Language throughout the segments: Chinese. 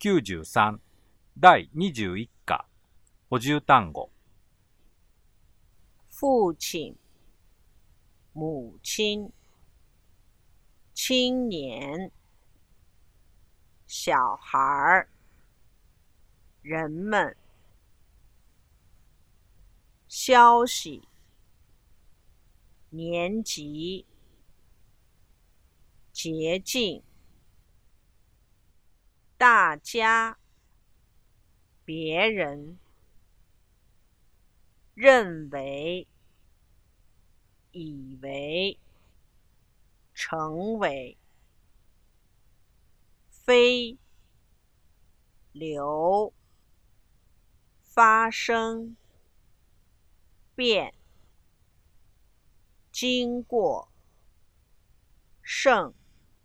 93第21課補充単語。 父亲、母亲、青年、小孩、人们、消息、年级、捷径、大家、别人、认为、以为、成为、非、流、发生、变、经过、剩、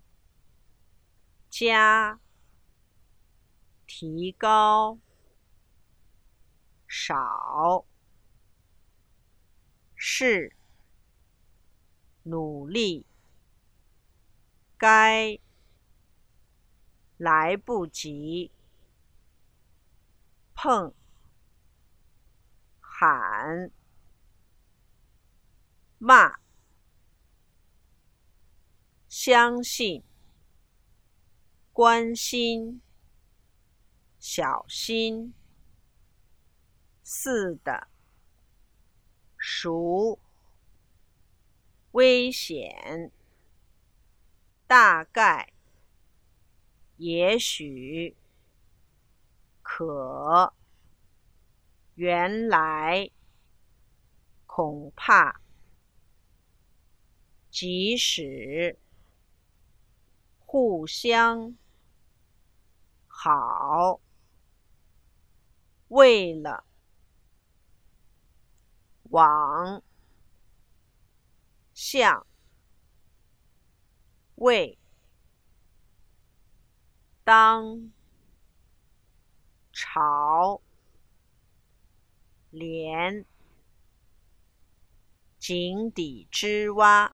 加、提高、少、是、努力、该、来不及、碰、喊、骂、相信、关心、小心、似的、熟、危险、大概、也许、可、原来、恐怕、即使、互相、好、为了、往、向、为、当、朝、连、井底之蛙。